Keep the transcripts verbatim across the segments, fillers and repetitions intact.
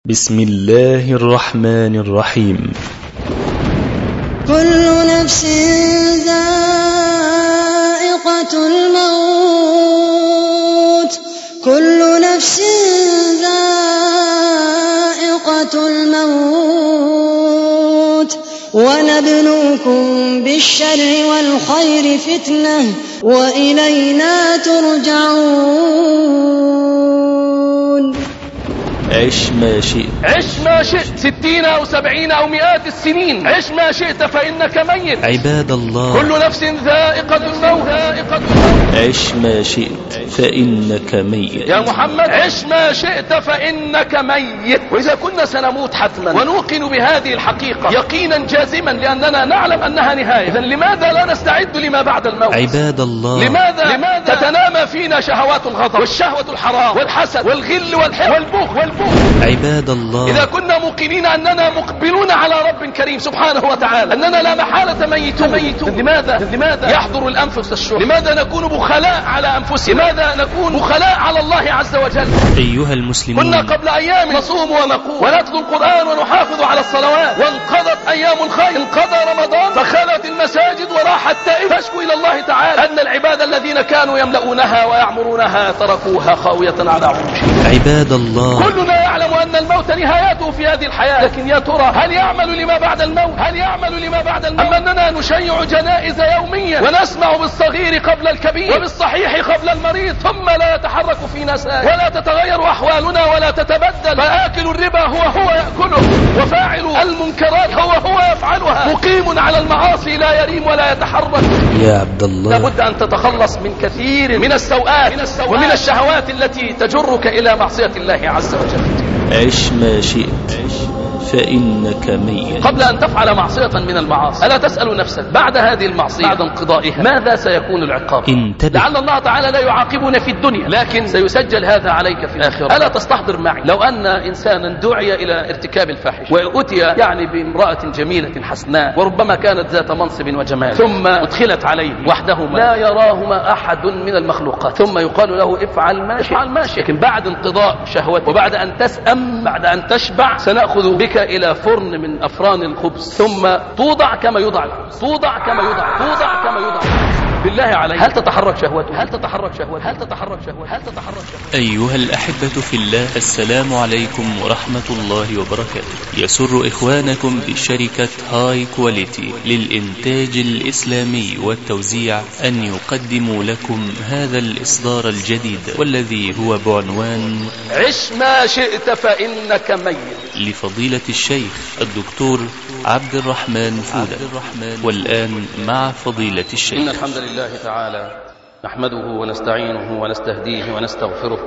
بسم الله الرحمن الرحيم. كل نفس ذائقة الموت كل نفس ذائقة الموت ونبلوكم بالشر والخير فتنة وإلينا ترجعون. عش ما شئت عش ما شئت ستين أو سبعين أو مئات السنين، عش ما شئت فإنك ميت. عباد الله، كل نفس ذائقة الموت. عش ما شئت فإنك ميت. يا محمد عش ما شئت فإنك ميت. وإذا كنا سنموت حتما ونوقن بهذه الحقيقة يقينا جازما لأننا نعلم أنها نهاية، إذن لماذا لا نستعد لما بعد الموت؟ عباد الله، لماذا, لماذا تتنامى فينا شهوات الغضب والشهوة الحرام والحسد والغل والحقد والبخل والبخل؟ عباد الله، إذا كنا موقنين أننا مقبلون على رب كريم سبحانه وتعالى، أننا لا محالة ميتون، ميتون. لماذا لماذا يحضر الأنفس الشح؟ لماذا نكون بخلاء على أنفسنا؟ لماذا نكون بخلاء على الله عز وجل؟ أيها المسلمون، كنا قبل أيام نصوم ونقوم ونتلو القرآن ونحافظ على الصلوات، وانقضت أيام الخير، انقضى رمضان فخلت المساجد وراح التائب تشكو إلى الله تعالى أن العباد الذين كانوا يملؤونها ويعمرونها تركوها خاوية على عروشها. عباد الله، كلنا يعلم أن الموت نهايته في هذه الحياة، لكن يا ترى هل يعمل لما بعد الموت؟ هل يعمل لما بعد الموت؟ أما أننا نشيع جنائز يوميا ونسمع بالصغير قبل الكبير وبالصحيح قبل المريض، ثم لا يتحرك فينا ساكن ولا تتغير أحوالنا ولا تتبدل، فآكل الربا هو هو يأكله، وفاعل المنكرات هو هو يفعلها، مقيم على المعاصي لا يريم ولا يتحرك. يا عبد الله، لابد أن تتخلص من كثير من السوءات ومن الشهوات التي تجرك إلى معصية الله عز وجل. عش ما شئت فإنك ميت. قبل أن تفعل معصية من المعاصي ألا تسأل نفسك بعد هذه المعصية بعد انقضائها ماذا سيكون العقاب؟ انتبه، لعل الله تعالى لا يعاقبنا في الدنيا لكن سيسجل هذا عليك في الآخرة. ألا تستحضر معي لو أن إنسانا دعي إلى ارتكاب الفاحش وأتي يعني بامرأة جميلة حسناء وربما كانت ذات منصب وجمال، ثم أدخلت عليه وحدهما لا يراهما أحد من المخلوقات، ثم يقال له افعل ما افعل ما شئت، لكن بعد انقضاء شهوته وبعد أن تسأم بعد أن تشبع سنأخذ بك إلى فرن من أفران الخبز ثم توضع كما يوضع توضع كما يوضع توضع كما يوضع. بالله عليك هل تتحرك شهوته؟ هل تتحرك شهوته؟ هل تتحرك شهوته؟ هل تتحرك شهوته؟ أيها الأحبة في الله، السلام عليكم ورحمة الله وبركاته. يسر إخوانكم بشركة هاي كواليتي للإنتاج الإسلامي والتوزيع أن يقدموا لكم هذا الإصدار الجديد والذي هو بعنوان عش ما شئت فإنك ميت، لفضيلة الشيخ الدكتور عبد الرحمن فودة. والآن مع فضيلة الشيخ. إن الحمد لله تعالى نحمده ونستعينه ونستهديه ونستغفره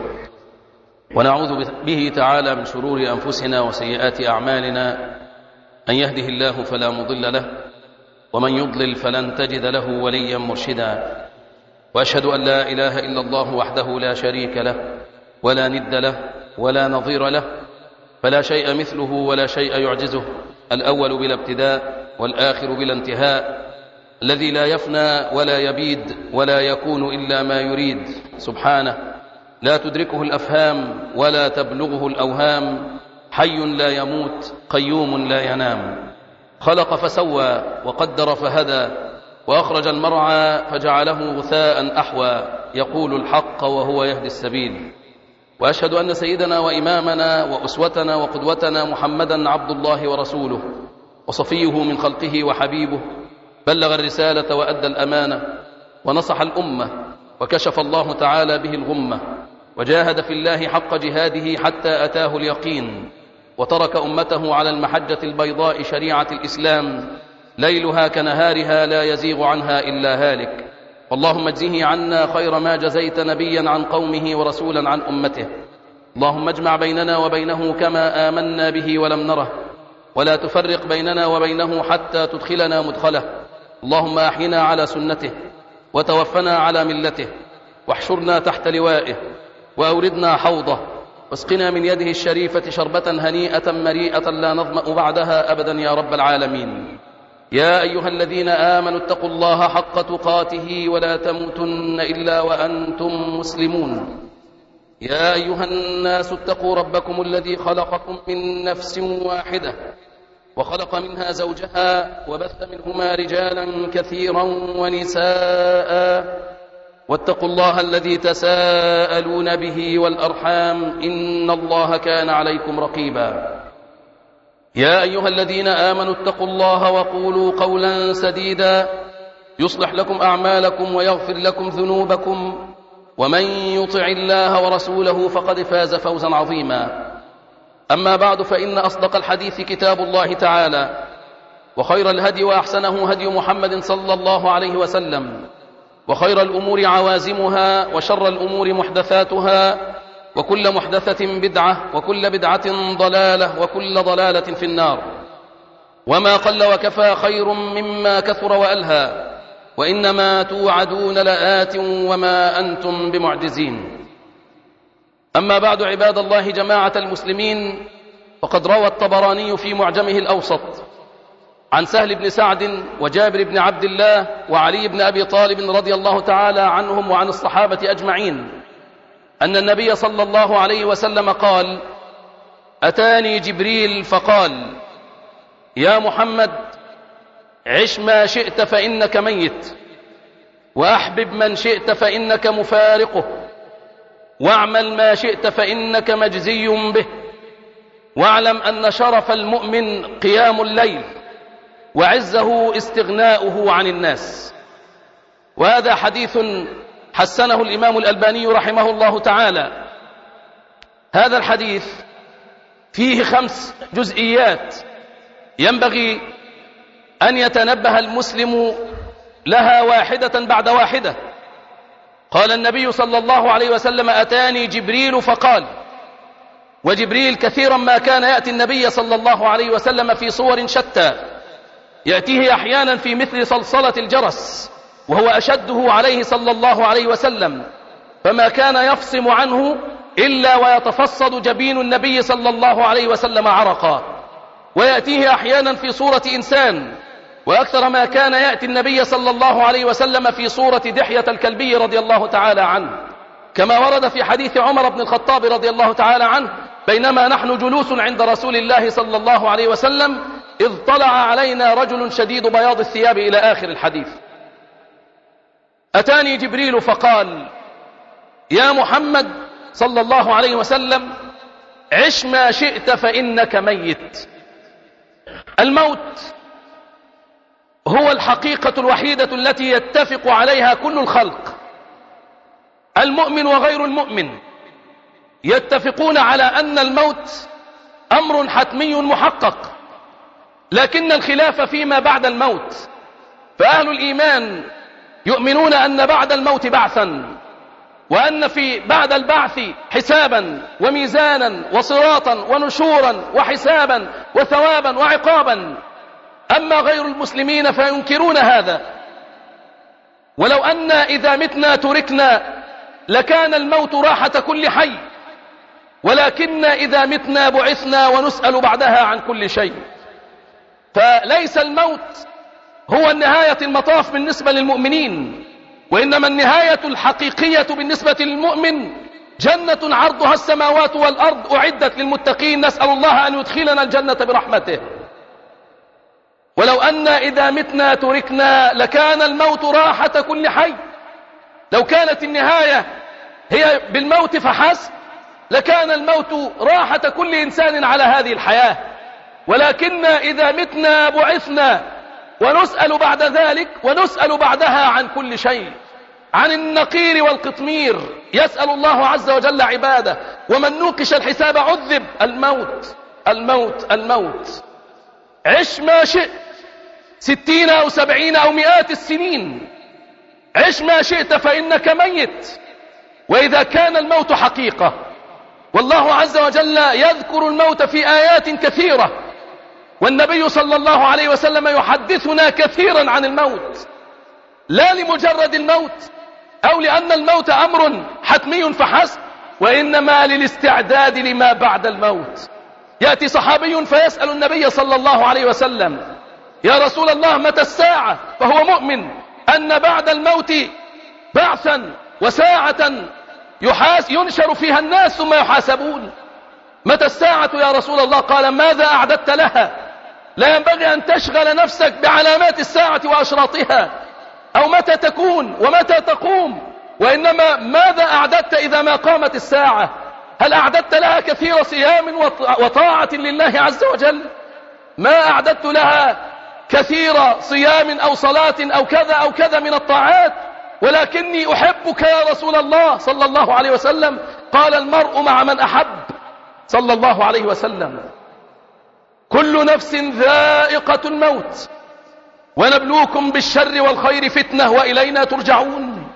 ونعوذ به تعالى من شرور أنفسنا وسيئات أعمالنا، أن يهده الله فلا مضل له ومن يضلل فلن تجد له وليا مرشدا، وأشهد أن لا إله إلا الله وحده لا شريك له ولا ند له ولا نظير له، فلا شيء مثله ولا شيء يعجزه، الأول بلا ابتداء والآخر بلا انتهاء، الذي لا يفنى ولا يبيد ولا يكون إلا ما يريد، سبحانه لا تدركه الأفهام ولا تبلغه الأوهام، حي لا يموت قيوم لا ينام، خلق فسوى وقدر فهدى وأخرج المرعى فجعله غثاء أحوى، يقول الحق وهو يهدي السبيل. وأشهد أن سيدنا وإمامنا وأسوتنا وقدوتنا محمدا عبد الله ورسوله وصفيه من خلقه وحبيبه، بلغ الرسالة وأدى الأمانة ونصح الأمة وكشف الله تعالى به الغمة، وجاهد في الله حق جهاده حتى أتاه اليقين، وترك أمته على المحجة البيضاء شريعة الإسلام ليلها كنهارها لا يزيغ عنها إلا هالك. اللهم اجزه عنا خير ما جزيت نبيا عن قومه ورسولا عن أمته. اللهم اجمع بيننا وبينه كما آمنا به ولم نره، ولا تفرق بيننا وبينه حتى تدخلنا مدخله. اللهم أحينا على سنته وتوفنا على ملته، واحشرنا تحت لوائه وأوردنا حوضه، واسقنا من يده الشريفة شربة هنيئة مريئة لا نظمأ بعدها أبدا يا رب العالمين. يا أيها الذين آمنوا اتقوا الله حق تقاته ولا تموتن إلا وأنتم مسلمون. يا أيها الناس اتقوا ربكم الذي خلقكم من نفس واحدة وخلق منها زوجها وبث منهما رجالا كثيرا ونساء واتقوا الله الذي تساءلون به والأرحام إن الله كان عليكم رقيبا. يا أيها الذين آمنوا اتقوا الله وقولوا قولا سديدا يصلح لكم أعمالكم ويغفر لكم ذنوبكم ومن يطع الله ورسوله فقد فاز فوزا عظيما. أما بعد فإن أصدق الحديث كتاب الله تعالى وخير الهدي وأحسنه هدي محمد صلى الله عليه وسلم وخير الأمور عوازمها وشر الأمور محدثاتها وكل محدثة بدعة وكل بدعة ضلالة وكل ضلالة في النار. وما قل وكفى خير مما كثر وألهى وإنما توعدون لآت وما أنتم بمعجزين. أما بعد عباد الله جماعة المسلمين، فقد روى الطبراني في معجمه الأوسط عن سهل بن سعد وجابر بن عبد الله وعلي بن أبي طالب رضي الله تعالى عنهم وعن الصحابة أجمعين أن النبي صلى الله عليه وسلم قال: أتاني جبريل فقال: يا محمد عش ما شئت فإنك ميت، وأحبب من شئت فإنك مفارقه، واعمل ما شئت فإنك مجزي به، واعلم أن شرف المؤمن قيام الليل وعزه استغناؤه عن الناس. وهذا حديث حسنه الإمام الألباني رحمه الله تعالى. هذا الحديث فيه خمس جزئيات ينبغي أن يتنبه المسلم لها واحدة بعد واحدة. قال النبي صلى الله عليه وسلم: أتاني جبريل فقال. وجبريل كثيرا ما كان يأتي النبي صلى الله عليه وسلم في صور شتى، يأتيه أحيانا في مثل صلصلة الجرس وهو أشده عليه صلى الله عليه وسلم، فما كان يفصم عنه إلا ويتفصد جبين النبي صلى الله عليه وسلم عرقا. ويأتيه أحيانا في صورة إنسان، وأكثر ما كان يأتي النبي صلى الله عليه وسلم في صورة دحية الكلبي رضي الله تعالى عنه، كما ورد في حديث عمر بن الخطاب رضي الله تعالى عنه: بينما نحن جلوس عند رسول الله صلى الله عليه وسلم إذ طلع علينا رجل شديد بياض الثياب إلى آخر الحديث. أتاني جبريل فقال: يا محمد صلى الله عليه وسلم عش ما شئت فإنك ميت. الموت هو الحقيقة الوحيدة التي يتفق عليها كل الخلق، المؤمن وغير المؤمن يتفقون على أن الموت أمر حتمي محقق، لكن الخلاف فيما بعد الموت. فأهل الإيمان يؤمنون أن بعد الموت بعثا، وأن في بعد البعث حسابا وميزانا وصراطا ونشورا وحسابا وثوابا وعقابا. أما غير المسلمين فينكرون هذا، ولو أن إذا متنا تركنا لكان الموت راحة كل حي، ولكن إذا متنا بعثنا ونسأل بعدها عن كل شيء. فليس الموت هو النهاية المطاف بالنسبة للمؤمنين، وإنما النهاية الحقيقية بالنسبة للمؤمن جنة عرضها السماوات والأرض أعدت للمتقين، نسأل الله أن يدخلنا الجنة برحمته. ولو أن إذا متنا تركنا لكان الموت راحة كل حي، لو كانت النهاية هي بالموت فحسب لكان الموت راحة كل إنسان على هذه الحياة. ولكن إذا متنا بعثنا ونسأل بعد ذلك ونسأل بعدها عن كل شيء، عن النقير والقطمير يسأل الله عز وجل عباده، ومن نوقش الحساب عذب. الموت الموت الموت. عش ما شئت، ستين أو سبعين أو مئات السنين، عش ما شئت فإنك ميت. وإذا كان الموت حقيقة، والله عز وجل يذكر الموت في آيات كثيرة، والنبي صلى الله عليه وسلم يحدثنا كثيرا عن الموت، لا لمجرد الموت أو لأن الموت أمر حتمي فحسب، وإنما للاستعداد لما بعد الموت. يأتي صحابي فيسأل النبي صلى الله عليه وسلم: يا رسول الله متى الساعة؟ فهو مؤمن أن بعد الموت بعثا وساعة يحاس ينشر فيها الناس ثم يحاسبون. متى الساعة يا رسول الله؟ قال ماذا أعددت لها؟ لا ينبغي أن تشغل نفسك بعلامات الساعة وأشراطها أو متى تكون ومتى تقوم، وإنما ماذا أعددت إذا ما قامت الساعة؟ هل أعددت لها كثير صيام وطاعة لله عز وجل؟ ما أعددت لها كثير صيام أو صلاة أو كذا أو كذا من الطاعات، ولكني أحبك يا رسول الله صلى الله عليه وسلم. قال المرء مع من أحب صلى الله عليه وسلم. كل نفس ذائقة الموت ونبلوكم بالشر والخير فتنة وإلينا ترجعون.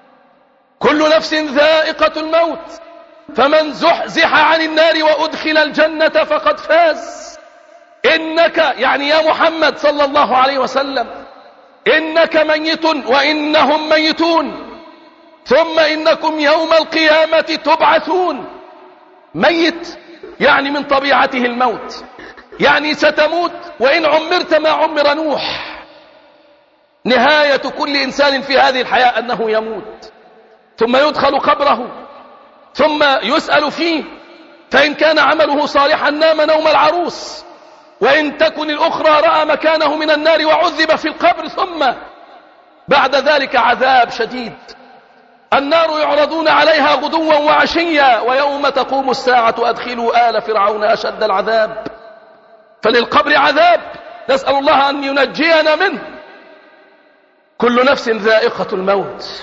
كل نفس ذائقة الموت، فمن زحزح عن النار وأدخل الجنة فقد فاز. إنك يعني يا محمد صلى الله عليه وسلم إنك ميت وإنهم ميتون ثم إنكم يوم القيامة تبعثون. ميت يعني من طبيعته الموت، يعني ستموت وإن عمرت ما عمر نوح. نهاية كل إنسان في هذه الحياة أنه يموت، ثم يدخل قبره ثم يسأل فيه، فإن كان عمله صالحا نام نوم العروس، وإن تكن الأخرى رأى مكانه من النار وعذب في القبر، ثم بعد ذلك عذاب شديد. النار يعرضون عليها غدوا وعشيا ويوم تقوم الساعة أدخلوا آل فرعون أشد العذاب. فللقبر عذاب، نسأل الله أن ينجينا منه. كل نفس ذائقة الموت.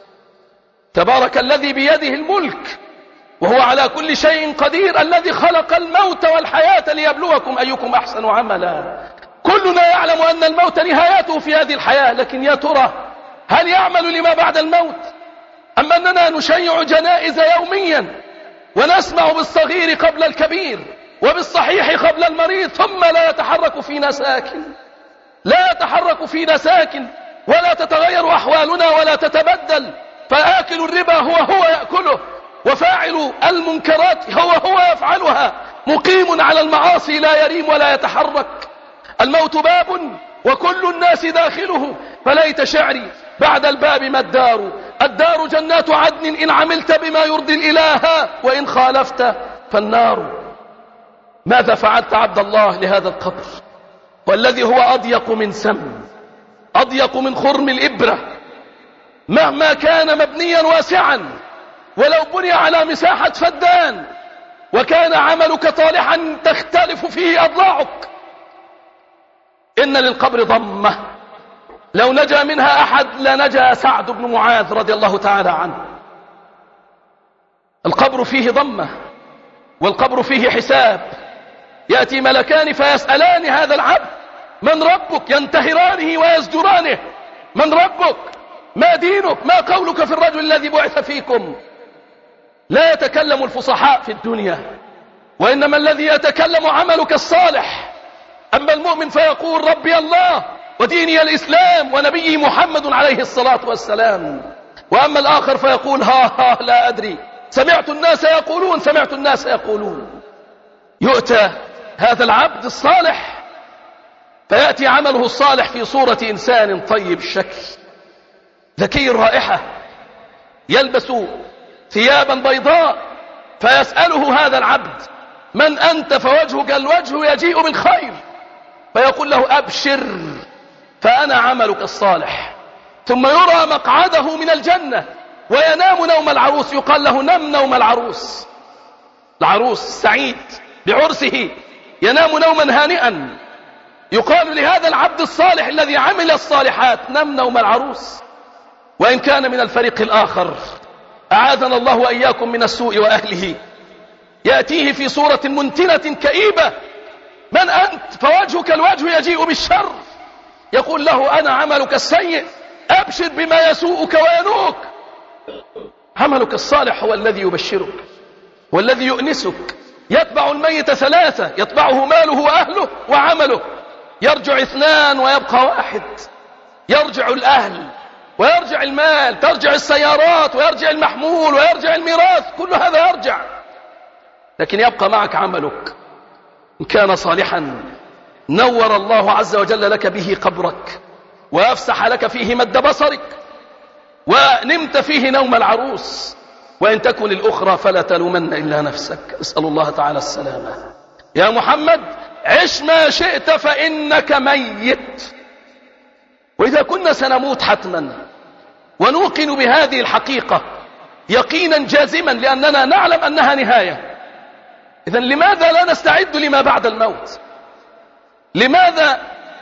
تبارك الذي بيده الملك وهو على كل شيء قدير، الذي خلق الموت والحياة ليبلوكم أيكم أحسن عملا. كلنا يعلم أن الموت نهايته في هذه الحياة، لكن يا ترى هل يعمل لما بعد الموت؟ أم أننا نشيع جنائز يوميا ونسمع بالصغير قبل الكبير وبالصحيح قبل المريض، ثم لا يتحرك فينا ساكن، لا يتحرك فينا ساكن، ولا تتغير أحوالنا ولا تتبدل. فآكل الربا هو هو يأكله، وفاعل المنكرات هو هو يفعلها، مقيم على المعاصي لا يريم ولا يتحرك. الموت باب وكل الناس داخله، فليت شعري بعد الباب ما الدار؟ الدار جنات عدن إن عملت بما يرضي الإله، وإن خالفت فالنار. ماذا فعلت عبد الله لهذا القبر والذي هو أضيق من سم، أضيق من خرم الإبرة، مهما كان مبنيا واسعا، ولو بني على مساحة فدان وكان عملك طالحا تختلف فيه أضلاعك. إن للقبر ضمة لو نجا منها أحد لنجا سعد بن معاذ رضي الله تعالى عنه. القبر فيه ضمة والقبر فيه حساب. يأتي ملكان فيسألان هذا العبد من ربك؟ ينتهرانه ويزجرانه. من ربك؟ ما دينك؟ ما قولك في الرجل الذي بعث فيكم؟ لا يتكلم الفصحاء في الدنيا، وإنما الذي يتكلم عملك الصالح. أما المؤمن فيقول ربي الله وديني الإسلام ونبي محمد عليه الصلاة والسلام. وأما الآخر فيقول ها ها لا أدري، سمعت الناس يقولون سمعت الناس يقولون. يؤتى هذا العبد الصالح فيأتي عمله الصالح في صورة إنسان طيب الشكل ذكي الرائحة، يلبس ثيابا بيضاء، فيسأله هذا العبد من أنت؟ فوجهك الوجه يجيء بالخير، فيقول له أبشر فأنا عملك الصالح. ثم يرى مقعده من الجنة وينام نوم العروس، يقال له نم نوم العروس. العروس سعيد بعرسه ينام نوما هانئا، يقال لهذا العبد الصالح الذي عمل الصالحات نم نوم العروس. وإن كان من الفريق الآخر أعاذنا الله وإياكم من السوء وأهله، يأتيه في صورة منتنة كئيبة، من أنت؟ فوجهك الوجه يجيء بالشر، يقول له أنا عملك السيء، أبشر بما يسوءك وينوك. عملك الصالح هو الذي يبشرك والذي يؤنسك. يتبع الميت ثلاثة، يتبعه ماله وأهله وعمله. يرجع اثنان ويبقى واحد. يرجع الأهل ويرجع المال، ترجع السيارات ويرجع المحمول ويرجع الميراث، كل هذا يرجع، لكن يبقى معك عملك. إن كان صالحا نور الله عز وجل لك به قبرك وأفسح لك فيه مد بصرك، ونمت فيه نوم العروس. وإن تكن الأخرى فلا تلومن إلا نفسك. أسأل الله تعالى السلامة. يا محمد عش ما شئت فإنك ميت، وإذا كنا سنموت حتما ونوقن بهذه الحقيقة يقينا جازما لأننا نعلم أنها نهاية، إذن لماذا لا نستعد لما بعد الموت؟ لماذا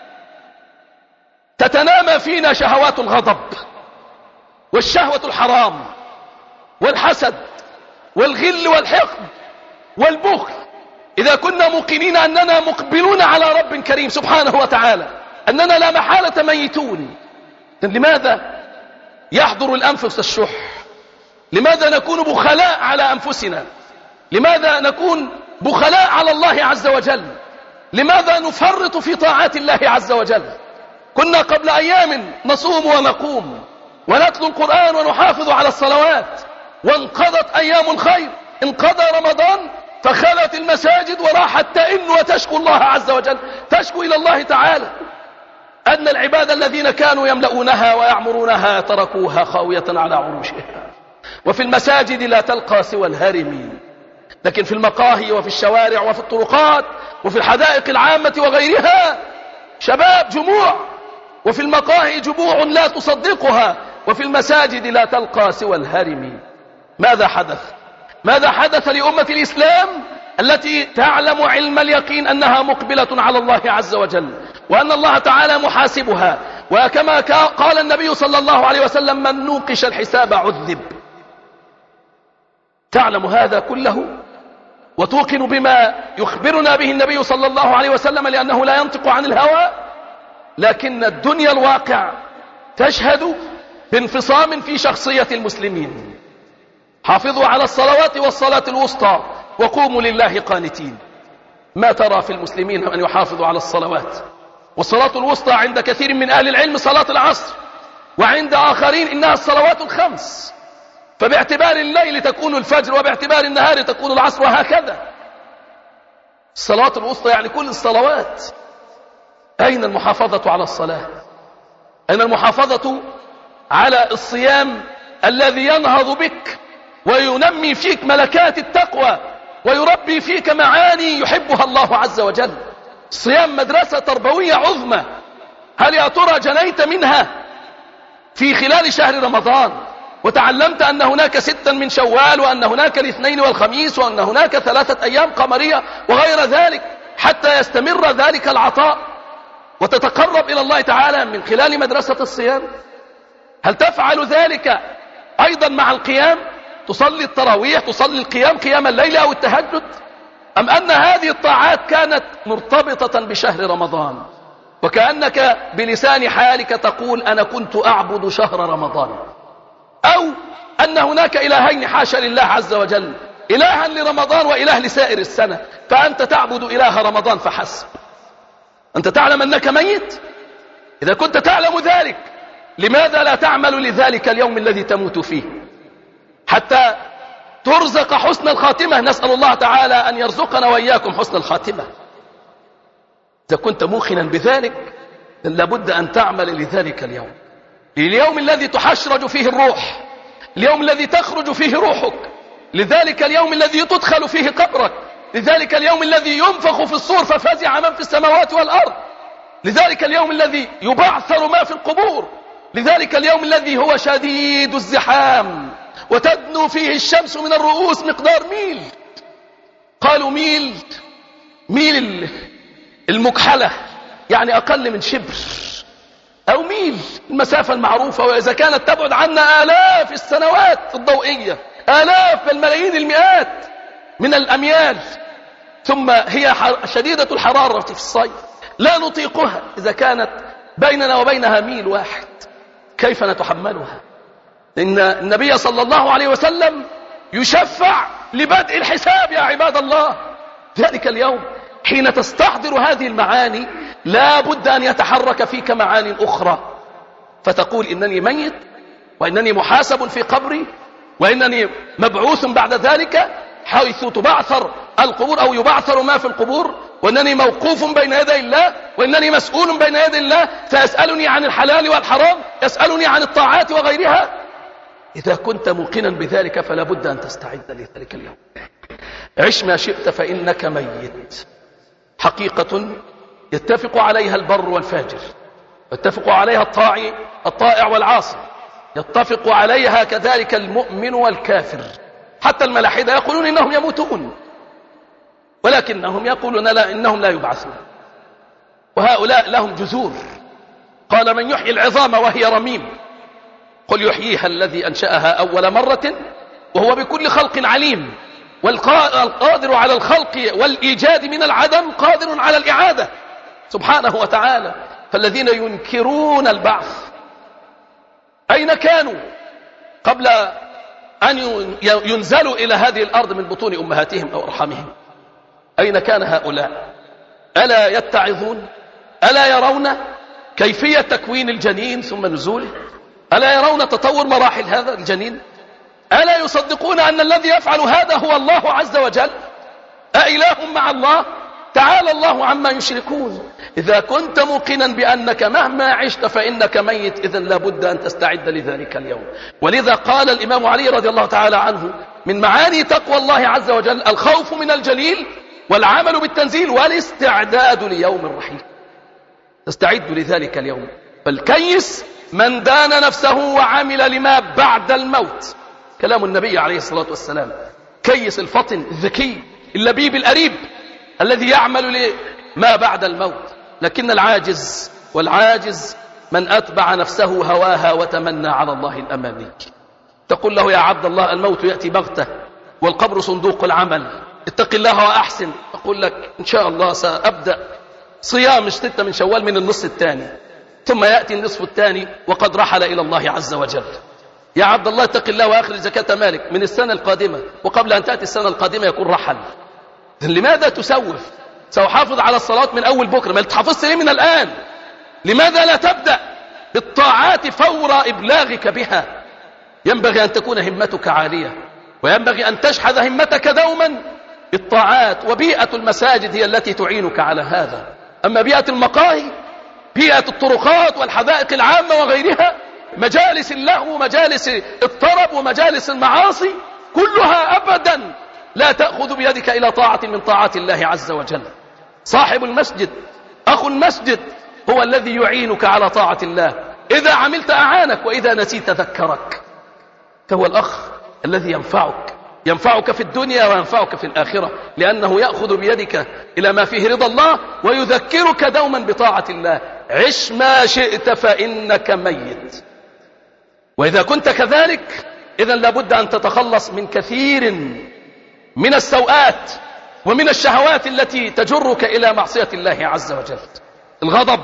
تتنامى فينا شهوات الغضب والشهوة الحرام والحسد والغل والحقد والبخل إذا كنا موقنين أننا مقبلون على رب كريم سبحانه وتعالى، أننا لا محالة ميتون؟ لماذا يحضر الأنفس الشح؟ لماذا نكون بخلاء على أنفسنا؟ لماذا نكون بخلاء على الله عز وجل؟ لماذا نفرط في طاعات الله عز وجل؟ كنا قبل أيام نصوم ونقوم ونتلو القرآن ونحافظ على الصلوات، وانقضت أيام الخير، انقضى رمضان فخلت المساجد وراحت تئن وتشكو الله عز وجل، تشكو إلى الله تعالى أن العباد الذين كانوا يملؤونها ويعمرونها تركوها خاوية على عروشها. وفي المساجد لا تلقى سوى الهرم، لكن في المقاهي وفي الشوارع وفي الطرقات وفي الحدائق العامة وغيرها شباب جموع، وفي المقاهي جموع لا تصدقها، وفي المساجد لا تلقى سوى الهرم. ماذا حدث؟ ماذا حدث لأمة الإسلام التي تعلم علم اليقين أنها مقبلة على الله عز وجل وأن الله تعالى محاسبها؟ وكما قال النبي صلى الله عليه وسلم: من نوقش الحساب عذب. تعلم هذا كله وتوقن بما يخبرنا به النبي صلى الله عليه وسلم لأنه لا ينطق عن الهوى، لكن الدنيا الواقع تشهد بانفصام في شخصية المسلمين. حافظوا على الصلوات والصلاة الوسطى وقوموا لله قانتين. ما ترى في المسلمين أن يحافظوا على الصلوات والصلاة الوسطى؟ عند كثير من أهل العلم صلاة العصر، وعند آخرين إنها الصلوات الخمس، فباعتبار الليل تكون الفجر وباعتبار النهار تكون العصر وهكذا. الصلاة الوسطى يعني كل الصلوات. أين المحافظة على الصلاة؟ أين المحافظة على الصيام الذي ينهض بك وينمي فيك ملكات التقوى ويربي فيك معاني يحبها الله عز وجل؟ الصيام مدرسة تربوية عظمى. هل يا ترى جنيت منها في خلال شهر رمضان وتعلمت أن هناك ستا من شوال، وأن هناك الاثنين والخميس، وأن هناك ثلاثة أيام قمرية وغير ذلك، حتى يستمر ذلك العطاء وتتقرب إلى الله تعالى من خلال مدرسة الصيام؟ هل تفعل ذلك أيضا مع القيام؟ تصلي التراويح، تصلي القيام قيام الليل أو التهجد؟ أم أن هذه الطاعات كانت مرتبطة بشهر رمضان وكأنك بلسان حالك تقول أنا كنت أعبد شهر رمضان؟ أو أن هناك إلهين حاشا لله عز وجل، إلها لرمضان وإله لسائر السنة، فأنت تعبد إله رمضان فحسب؟ أنت تعلم أنك ميت؟ إذا كنت تعلم ذلك لماذا لا تعمل لذلك اليوم الذي تموت فيه حتى ترزق حسن الخاتمة؟ نسأل الله تعالى أن يرزقنا وإياكم حسن الخاتمة. إذا كنت موقنا بذلك لابد أن تعمل لذلك اليوم، اليوم الذي تحشرج فيه الروح، اليوم الذي تخرج فيه روحك، لذلك اليوم الذي تدخل فيه قبرك، لذلك اليوم الذي ينفخ في الصور ففزع من في السماوات والأرض، لذلك اليوم الذي يبعثر ما في القبور، لذلك اليوم الذي هو شديد الزحام وتدنو فيه الشمس من الرؤوس مقدار ميل. قالوا ميل، ميل المكحلة يعني أقل من شبر، أو ميل المسافة المعروفة، وإذا كانت تبعد عنا آلاف السنوات الضوئية، آلاف بل ملايين المئات من الأميال، ثم هي شديدة الحرارة في الصيف لا نطيقها. إذا كانت بيننا وبينها ميل واحد كيف نتحملها؟ إن النبي صلى الله عليه وسلم يشفع لبدء الحساب يا عباد الله. ذلك اليوم حين تستحضر هذه المعاني لا بد أن يتحرك فيك معاني أخرى، فتقول إنني ميت، وإنني محاسب في قبري، وإنني مبعوث بعد ذلك حيث تبعثر القبور أو يبعثر ما في القبور، وأنني موقوف بين يدي الله، وأنني مسؤول بين يدي الله، فيسألني عن الحلال والحرام، يسألني عن الطاعات وغيرها. إذا كنت موقنا بذلك فلا بد أن تستعد لذلك اليوم. عش ما شئت فإنك ميت، حقيقة يتفق عليها البر والفاجر، يتفق عليها الطاعي الطائع والعاصي، يتفق عليها كذلك المؤمن والكافر. حتى الملاحدة يقولون إنهم يموتون، ولكنهم يقولون لا، إنهم لا يبعثون. وهؤلاء لهم جذور. قال من يحيي العظام وهي رميم قل يحييها الذي أنشأها أول مرة وهو بكل خلق عليم. والقادر على الخلق والإيجاد من العدم قادر على الإعادة سبحانه وتعالى. فالذين ينكرون البعث أين كانوا قبل أن ينزلوا إلى هذه الأرض من بطون أمهاتهم أو أرحامهم؟ أين كان هؤلاء؟ ألا يتعظون؟ ألا يرون كيفية تكوين الجنين ثم نزوله؟ ألا يرون تطور مراحل هذا الجنين؟ ألا يصدقون أن الذي يفعل هذا هو الله عز وجل؟ أإله مع الله؟ تعالى الله عما يشركون. إذا كنت موقنا بأنك مهما عشت فإنك ميت، إذن لابد أن تستعد لذلك اليوم. ولذا قال الإمام علي رضي الله تعالى عنه من معاني تقوى الله عز وجل الخوف من الجليل والعمل بالتنزيل والاستعداد ليوم الرحيل. تستعد لذلك اليوم. فالكيس من دان نفسه وعمل لما بعد الموت. كلام النبي عليه الصلاة والسلام. كيس الفطن الذكي اللبيب الأريب الذي يعمل لما بعد الموت. لكن العاجز والعاجز من أتبع نفسه هواها وتمنى على الله الأماني. تقول له يا عبد الله الموت يأتي بغتة والقبر صندوق العمل، اتق الله وأحسن. أقول لك إن شاء الله سأبدأ صيام ستة من شوال من النصف الثاني، ثم يأتي النصف الثاني وقد رحل إلى الله عز وجل. يا عبد الله اتق الله وآخر زكاة مالك من السنة القادمة، وقبل أن تأتي السنة القادمة يكون رحل. لماذا تسوف؟ سأحافظ على الصلاة من أول بكرة. ما تحافظت ليه من الآن؟ لماذا لا تبدأ بالطاعات فور إبلاغك بها؟ ينبغي أن تكون همتك عالية، وينبغي أن تشحذ همتك دوما بالطاعات. وبيئة المساجد هي التي تعينك على هذا. أما بيئة المقاهي، بيئة الطرقات والحدائق العامة وغيرها، مجالس اللهو، مجالس الطرب ومجالس المعاصي، كلها أبدا لا تأخذ بيدك إلى طاعة من طاعات الله عز وجل. صاحب المسجد أخو المسجد هو الذي يعينك على طاعة الله. إذا عملت أعانك وإذا نسيت ذكرك. فهو الأخ الذي ينفعك، ينفعك في الدنيا وينفعك في الآخرة، لأنه يأخذ بيدك إلى ما فيه رضا الله ويذكرك دوما بطاعة الله. عش ما شئت فإنك ميت. وإذا كنت كذلك إذن لابد أن تتخلص من كثير من السوءات ومن الشهوات التي تجرك إلى معصية الله عز وجل. الغضب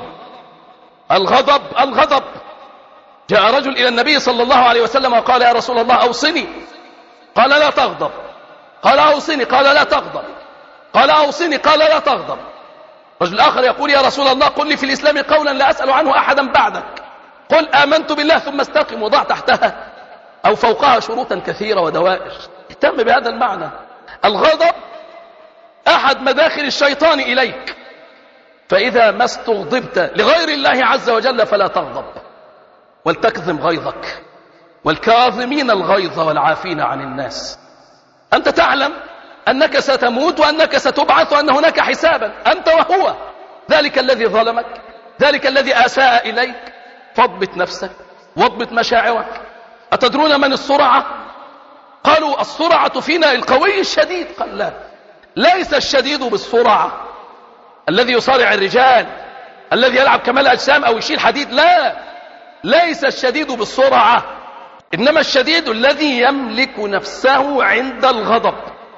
الغضب الغضب. جاء رجل إلى النبي صلى الله عليه وسلم وقال يا رسول الله أوصني. قال لا تغضب. قال أوصني. قال لا تغضب. قال أوصني. قال لا تغضب. رجل آخر يقول يا رسول الله قل لي في الإسلام قولا لا أسأل عنه أحدا بعدك. قل آمنت بالله ثم استقم، وضع تحتها أو فوقها شروطا كثيرة ودوائر. اهتم بهذا المعنى. الغضب أحد مداخل الشيطان إليك، فإذا ما استغضبت لغير الله عز وجل فلا تغضب، ولتكظم غيظك، والكاظمين الغيظ والعافين عن الناس. أنت تعلم أنك ستموت وأنك ستبعث وأن هناك حسابا، أنت وهو. ذلك الذي ظلمك، ذلك الذي أساء إليك، فاضبط نفسك واضبط مشاعرك. أتدرون من السرعة؟ قالوا السرعة فينا القوي الشديد. قال لا، ليس الشديد بالسرعة الذي يصارع الرجال، الذي يلعب كمال أجسام أو يشيل حديد. لا، ليس الشديد بالسرعة، إنما الشديد الذي يملك نفسه عند الغضب.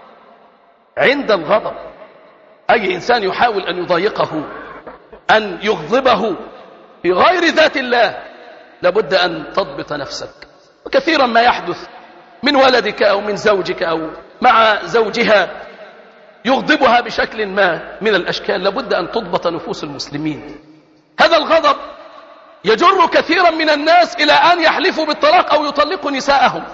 عند الغضب أي إنسان يحاول أن يضايقه، أن يغضبه في غير ذات الله، لابد أن تضبط نفسك. وكثيرا ما يحدث من ولدك أو من زوجك أو مع زوجها يغضبها بشكل ما من الأشكال، لابد أن تضبط نفوس المسلمين. هذا الغضب يجر كثيرا من الناس إلى أن يحلفوا بالطلاق أو يطلقوا نساءهم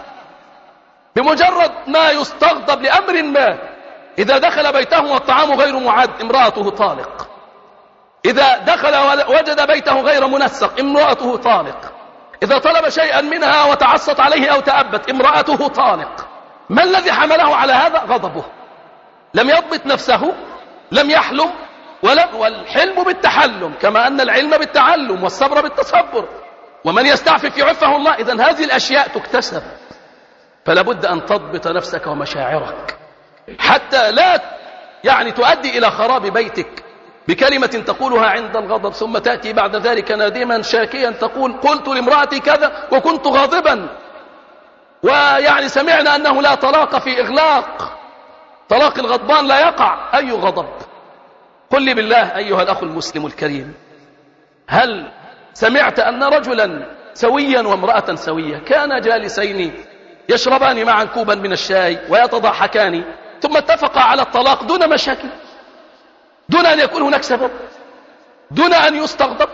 بمجرد ما يستغضب لأمر ما. إذا دخل بيته والطعام غير معد امرأته طالق. إذا دخل وجد بيته غير منسق امرأته طالق. إذا طلب شيئا منها وتعصت عليه أو تأبت امرأته طالق. ما الذي حمله على هذا؟ غضبه. لم يضبط نفسه، لم يحلم، ولم والحلم بالتحلم كما أن العلم بالتعلم والصبر بالتصبر، ومن يستعفف يعفه الله. إذن هذه الأشياء تكتسب، فلا بد أن تضبط نفسك ومشاعرك حتى لا يعني تؤدي إلى خراب بيتك بكلمة تقولها عند الغضب، ثم تأتي بعد ذلك نادما شاكيا تقول قلت لامرأتي كذا وكنت غاضبا، ويعني سمعنا أنه لا طلاق في إغلاق، طلاق الغضبان لا يقع. أي غضب؟ قل لي بالله أيها الأخ المسلم الكريم، هل سمعت أن رجلا سويا وامرأة سوية كانا جالسين يشربان معا كوبا من الشاي ويتضاحكان ثم اتفقا على الطلاق دون مشاكل، دون أن يكون هناك سبب، دون أن يستغضب؟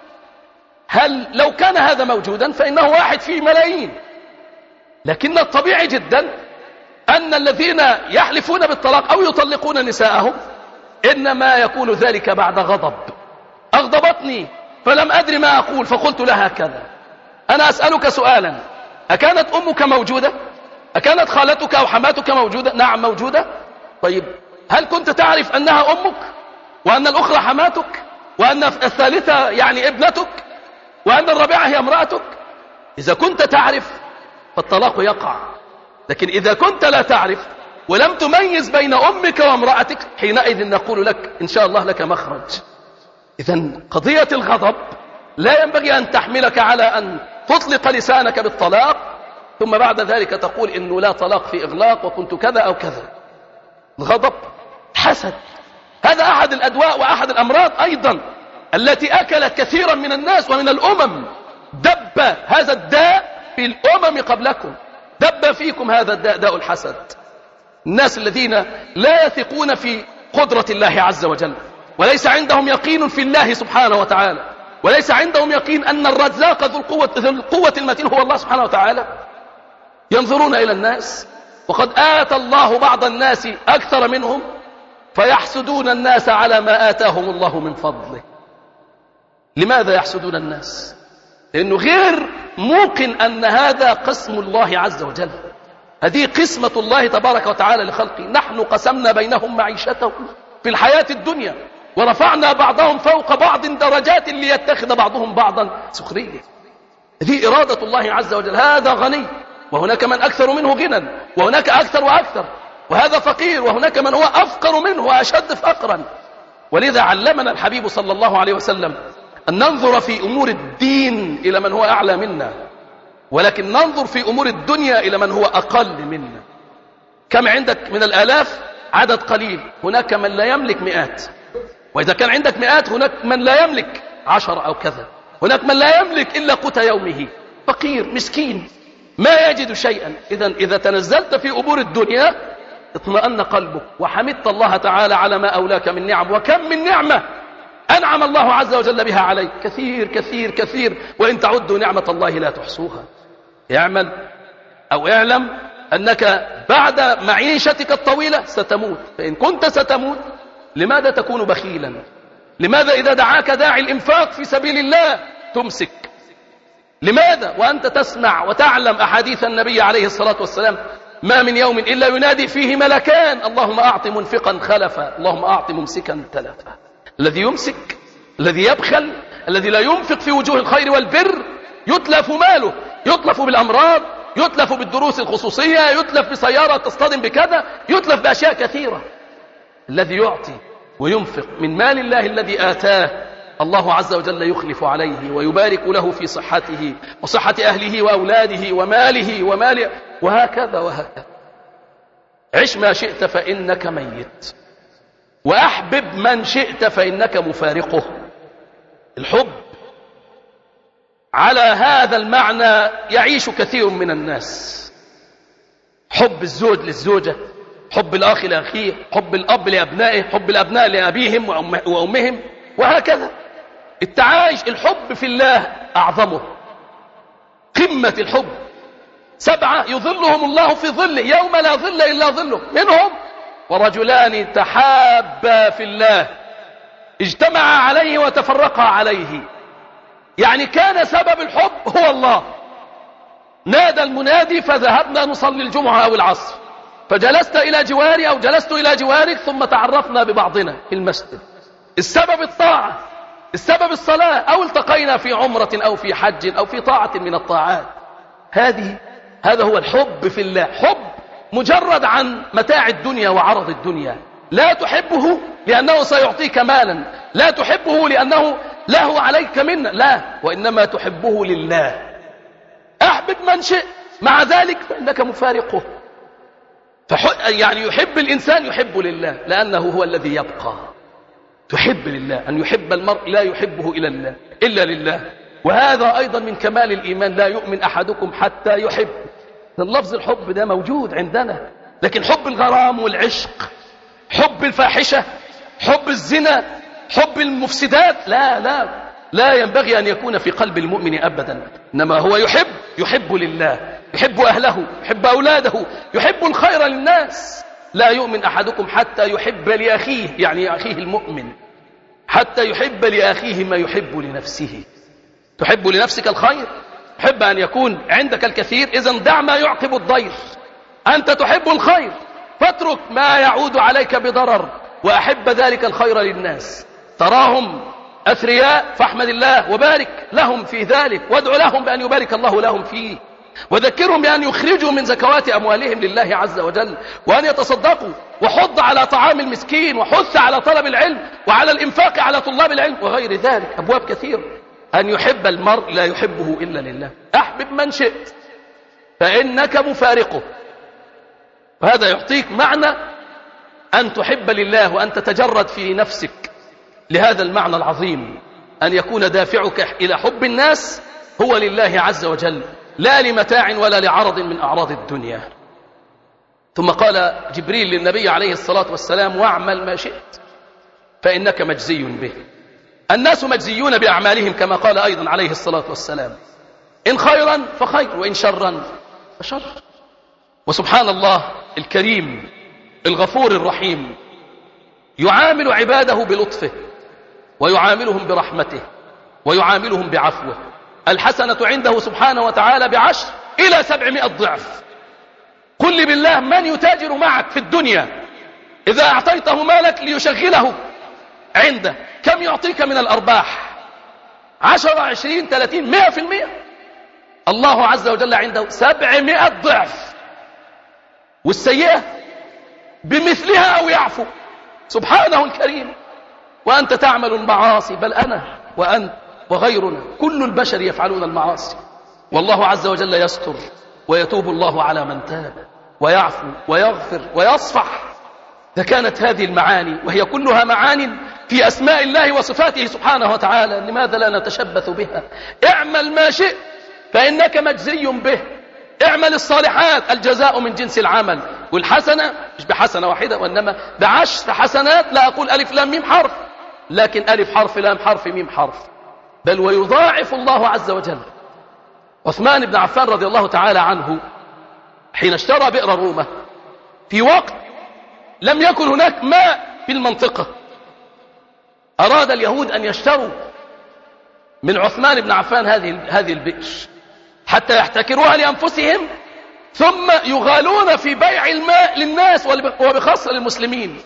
هل لو كان هذا موجودا فإنه واحد في ملايين، لكن الطبيعي جدا أن الذين يحلفون بالطلاق أو يطلقون نساءهم إنما يكون ذلك بعد غضب. أغضبتني فلم أدري ما أقول فقلت لها كذا. أنا أسألك سؤالا، أكانت أمك موجودة؟ أكانت خالتك أو حماتك موجودة؟ نعم موجودة. طيب هل كنت تعرف أنها أمك وأن الأخرى حماتك وأن الثالثة يعني ابنتك وأن الرابعة هي امرأتك؟ إذا كنت تعرف فالطلاق يقع، لكن إذا كنت لا تعرف ولم تميز بين أمك وامرأتك حينئذ نقول لك إن شاء الله لك مخرج. إذن قضية الغضب لا ينبغي أن تحملك على أن تطلق لسانك بالطلاق ثم بعد ذلك تقول إنه لا طلاق في إغلاق وكنت كذا أو كذا. الغضب حسد، هذا أحد الأدواء وأحد الأمراض أيضا التي أكلت كثيرا من الناس ومن الأمم. دب هذا الداء في الأمم قبلكم، دب فيكم هذا الداء، داء الحسد. الناس الذين لا يثقون في قدرة الله عز وجل، وليس عندهم يقين في الله سبحانه وتعالى، وليس عندهم يقين أن الرزاق ذو القوة, ذو القوة المتين هو الله سبحانه وتعالى. ينظرون إلى الناس وقد آتى الله بعض الناس أكثر منهم فيحسدون الناس على ما آتاهم الله من فضله. لماذا يحسدون الناس؟ لأنه غير موقن أن هذا قسم الله عز وجل، هذه قسمة الله تبارك وتعالى لخلقه. نحن قسمنا بينهم معيشتهم في الحياة الدنيا ورفعنا بعضهم فوق بعض درجات ليتخذ بعضهم بعضا سخريا. هذه إرادة الله عز وجل. هذا غني وهناك من أكثر منه غنى، وهناك أكثر وأكثر، وهذا فقير وهناك من هو أفقر منه وأشد فقرا. ولذا علمنا الحبيب صلى الله عليه وسلم أن ننظر في أمور الدين إلى من هو أعلى منا، ولكن ننظر في أمور الدنيا إلى من هو أقل منا. كم عندك من الآلاف عدد قليل، هناك من لا يملك مئات، وإذا كان عندك مئات هناك من لا يملك عشر أو كذا، هناك من لا يملك إلا قوت يومه، فقير مسكين ما يجد شيئا. إذا إذا تنزلت في أمور الدنيا اطمأن قلبك وحمدت الله تعالى على ما أولاك من نعم. وكم من نعمة أنعم الله عز وجل بها عليك، كثير كثير كثير، وإن تعدوا نعمة الله لا تحصوها. اعمل أو اعلم أنك بعد معيشتك الطويلة ستموت، فإن كنت ستموت لماذا تكون بخيلا؟ لماذا إذا دعاك داعي الإنفاق في سبيل الله تمسك؟ لماذا وأنت تسمع وتعلم أحاديث النبي عليه الصلاة والسلام ما من يوم إلا ينادي فيه ملكان اللهم أعط منفقا خلفا، اللهم أعط ممسكا تلفا. الذي يمسك، الذي يبخل، الذي لا ينفق في وجوه الخير والبر يتلف ماله، يتلف بالأمراض، يتلف بالدروس الخصوصية، يتلف بسيارة تصطدم بكذا، يتلف بأشياء كثيرة. الذي يعطي وينفق من مال الله الذي آتاه الله عز وجل يخلف عليه ويبارك له في صحته وصحة أهله وأولاده وماله وماله، وهكذا وهكذا. عش ما شئت فإنك ميت، وأحبب من شئت فإنك مفارقه. الحب على هذا المعنى يعيش كثير من الناس. حب الزوج للزوجة، حب الأخ لأخيه، حب الأب لأبنائه، حب الأبناء لأبيهم وأمهم، وهكذا. التعايش الحب في الله أعظمه، قمة الحب. سبعة يظلهم الله في ظله يوم لا ظل إلا ظله، منهم ورجلان تحابا في الله اجتمعا عليه وتفرقا عليه. يعني كان سبب الحب هو الله. نادى المنادي فذهبنا نصلي الجمعة أو العصر، فجلست إلى جواري أو جلست إلى جوارك، ثم تعرفنا ببعضنا في المسجد. السبب الطاعة، السبب الصلاة، أو التقينا في عمرة أو في حج أو في طاعة من الطاعات. هذه هذا هو الحب في الله، حب مجرد عن متاع الدنيا وعرض الدنيا. لا تحبه لأنه سيعطيك مالا، لا تحبه لأنه له عليك منه، لا، وإنما تحبه لله. أحبب من شئت، مع ذلك فإنك مفارقه. فح... يعني يحب الإنسان يحب لله لأنه هو الذي يبقى. تحب لله، أن يحب المرء لا يحبه إلا الله إلا لله. وهذا أيضا من كمال الإيمان، لا يؤمن أحدكم حتى يحب. اللفظ الحب ده موجود عندنا، لكن حب الغرام والعشق، حب الفاحشة، حب الزنا، حب المفسدات، لا لا لا ينبغي أن يكون في قلب المؤمن أبدا. إنما هو يحب يحب لله، يحب أهله، يحب أولاده، يحب الخير للناس. لا يؤمن أحدكم حتى يحب لأخيه، يعني أخيه المؤمن، حتى يحب لأخيه ما يحب لنفسه. تحب لنفسك الخير، تحب أن يكون عندك الكثير، إذن دع ما يعقب الضير. أنت تحب الخير فاترك ما يعود عليك بضرر، وأحب ذلك الخير للناس. تراهم أثرياء فاحمد الله وبارك لهم في ذلك، وادع لهم بأن يبارك الله لهم فيه، وذكرهم بأن يخرجوا من زكوات أموالهم لله عز وجل، وأن يتصدقوا، وحض على طعام المسكين، وحث على طلب العلم، وعلى الإنفاق على طلاب العلم، وغير ذلك أبواب كثير. أن يحب المرء لا يحبه إلا لله. أحبب من شئت فإنك مفارقه. وهذا يعطيك معنى أن تحب لله، وأن تتجرد في نفسك لهذا المعنى العظيم، أن يكون دافعك إلى حب الناس هو لله عز وجل، لا لمتاع ولا لعرض من أعراض الدنيا. ثم قال جبريل للنبي عليه الصلاة والسلام: واعمل ما شئت فإنك مجزي به. الناس مجزيون بأعمالهم كما قال أيضا عليه الصلاة والسلام: إن خيرا فخير، وإن شرا فشر. وسبحان الله الكريم الغفور الرحيم يعامل عباده بلطفه، ويعاملهم برحمته، ويعاملهم بعفوه. الحسنة عنده سبحانه وتعالى بعشر إلى سبعمائة ضعف. قل لي بالله من يتاجر معك في الدنيا إذا أعطيته مالك ليشغله عنده كم يعطيك من الأرباح؟ عشرة، عشرين، ثلاثين، مئة في المئة. الله عز وجل عنده سبعمائة ضعف، والسيئة بمثلها أو يعفو سبحانه الكريم. وأنت تعمل المعاصي، بل أنا وأنت وغيرنا كل البشر يفعلون المعاصي، والله عز وجل يستر، ويتوب الله على من تاب، ويعفو ويغفر ويصفح. فكانت هذه المعاني، وهي كلها معاني في أسماء الله وصفاته سبحانه وتعالى، لماذا لا نتشبث بها؟ اعمل ما شئت فإنك مجزي به. اعمل الصالحات، الجزاء من جنس العمل. والحسنة مش بحسنة واحدة، وإنما بعشر حسنات. لا أقول ألف لام ميم حرف، لكن ألف حرف لام حرف ميم حرف، بل ويضاعف الله عز وجل. عثمان بن عفان رضي الله تعالى عنه حين اشترى بئر رومة في وقت لم يكن هناك ماء في المنطقة، أراد اليهود أن يشتروا من عثمان بن عفان هذه هذه البئر حتى يحتكروها لأنفسهم، ثم يغالون في بيع الماء للناس وبخاصة للمسلمين.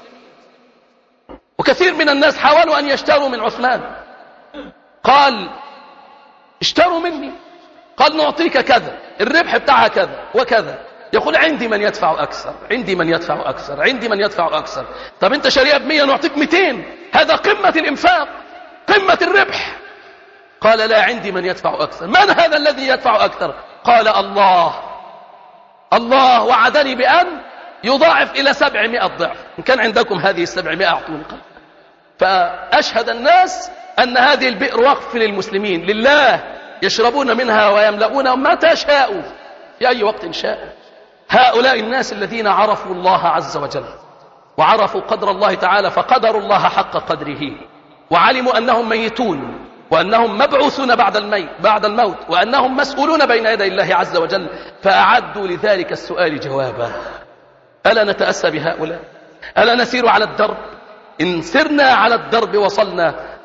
وكثير من الناس حاولوا أن يشتروا من عثمان، قال: اشتروا مني. قال: نعطيك كذا، الربح بتاعها كذا وكذا. يقول: عندي من يدفع أكثر، عندي من يدفع أكثر، عندي من يدفع أكثر. طب أنت شاريها بمية، نعطيك مئتين. هذا قمة الإنفاق، قمة الربح. قال: لا، عندي من يدفع أكثر. من هذا الذي يدفع أكثر؟ قال: الله. الله وعدني بأن يضاعف إلى سبعمائة ضعف. إن كان عندكم هذه السبعمائة أعطوني. فأشهد الناس أن هذه البئر وقف للمسلمين لله، يشربون منها ويملؤون متى شاءوا في أي وقت شاء. هؤلاء الناس الذين عرفوا الله عز وجل وعرفوا قدر الله تعالى، فقدروا الله حق قدره، وعلموا أنهم ميتون، وأنهم مبعوثون بعد الميت بعد الموت، وأنهم مسؤولون بين يدي الله عز وجل، فأعدوا لذلك السؤال جوابا. ألا نتأسى بهؤلاء؟ ألا نسير على الدرب؟ إن سرنا على الدرب وصلنا،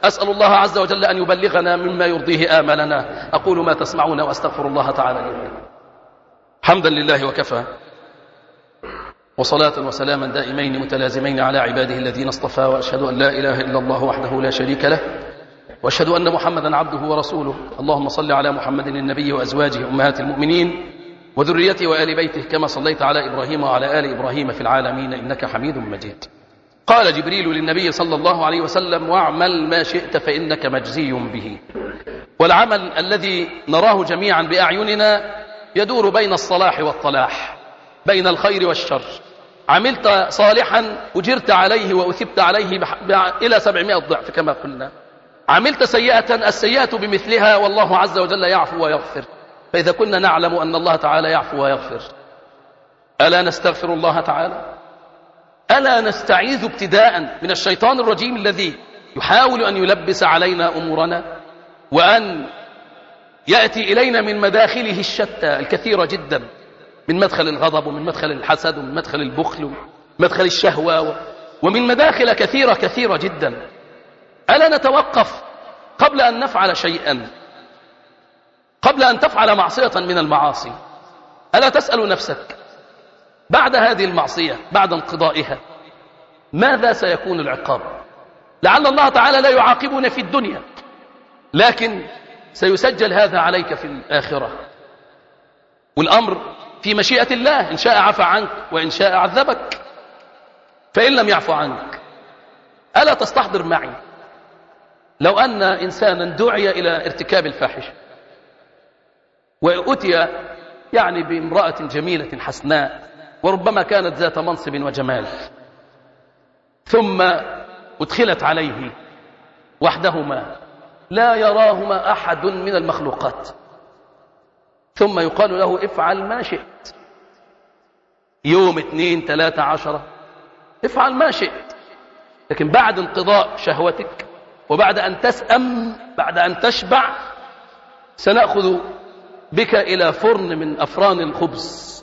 أسأل الله عز وجل أن يبلغنا مما يرضيه آملنا. أقول ما تسمعون وأستغفر الله تعالى لي. حمدا لله وكفى، وصلاة وسلاما دائمين متلازمين على عباده الذين اصطفى، وأشهد أن لا إله إلا الله وحده لا شريك له، وأشهد أن محمدا عبده ورسوله. اللهم صل على محمد النبي وأزواجه أمهات المؤمنين وذريته وآل بيته كما صليت على إبراهيم وعلى آل إبراهيم في العالمين إنك حميد مجيد. قال جبريل للنبي صلى الله عليه وسلم: واعمل ما شئت فإنك مجزي به. والعمل الذي نراه جميعا بأعيننا يدور بين الصلاح والطلاح، بين الخير والشر. عملت صالحا أجرت عليه وأثبت عليه إلى سبعمائة ضعف كما قلنا. عملت سيئة السيئة بمثلها، والله عز وجل يعفو ويغفر. فإذا كنا نعلم أن الله تعالى يعفو ويغفر، ألا نستغفر الله تعالى؟ ألا نستعيذ ابتداء من الشيطان الرجيم الذي يحاول أن يلبس علينا أمورنا، وأن يأتي إلينا من مداخله الشتى الكثيرة جدا، من مدخل الغضب ومن مدخل الحسد ومن مدخل البخل ومن مدخل الشهوة ومن مداخل كثيرة كثيرة جدا. ألا نتوقف قبل أن نفعل شيئا، قبل أن تفعل معصية من المعاصي؟ ألا تسأل نفسك بعد هذه المعصية، بعد انقضائها، ماذا سيكون العقاب؟ لعل الله تعالى لا يعاقبنا في الدنيا، لكن سيسجل هذا عليك في الآخرة. والأمر في مشيئة الله، إن شاء عفى عنك وإن شاء عذبك. فإن لم يعفو عنك، ألا تستحضر معي لو أن إنسانا دعي إلى ارتكاب الفاحشة، وأتي يعني بامرأة جميلة حسناء، وربما كانت ذات منصب وجمال، ثم أدخلت عليه وحدهما لا يراهما أحد من المخلوقات، ثم يقال له افعل ما شئت، يوم اثنين ثلاثة عشرة افعل ما شئت. لكن بعد انقضاء شهوتك، وبعد أن تسأم، بعد أن تشبع، سنأخذ بك إلى فرن من أفران الخبز،